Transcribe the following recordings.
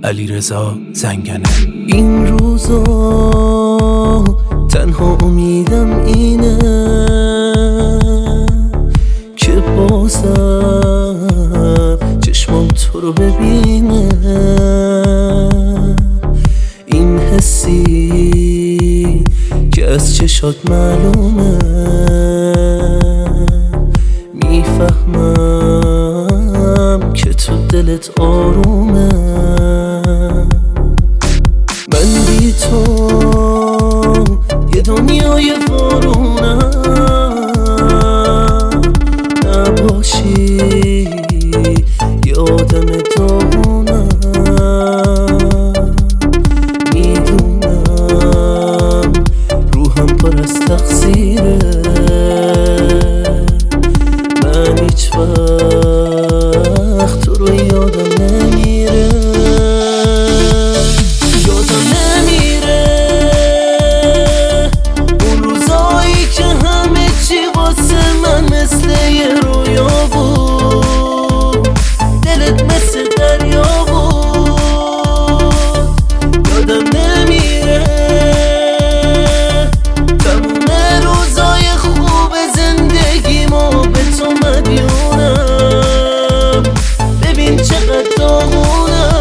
علیرضا زنگنه. این روزا تنها امیدم اینه که بازم چشمام تو رو ببینه. این حسی که از چشات معلومه، میفهمم که تو دلت آرومه. من بی تو یه دنیای وارونم، نباشی یه آدم داغونم. میدونم روحم پر از تقصیره، من هیچ وقت تو رو یادم نمیره. مثل یه رویا بود، دلت مثل دریا بود. یادم نمیره تموم روزای خوب زندگیمو به تو مدیونم. ببین چقدر داغونم.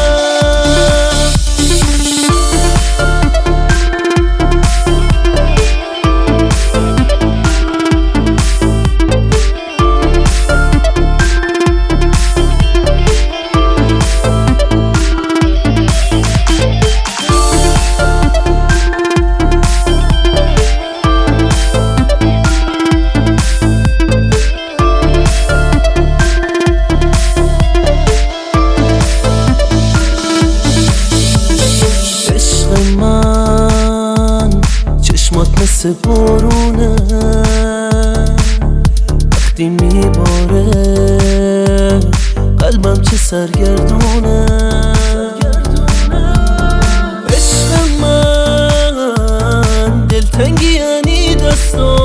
مثل بارونه وقتی میباره، قلبم چه سرگردونه. عشق من دلتنگی یعنی دستا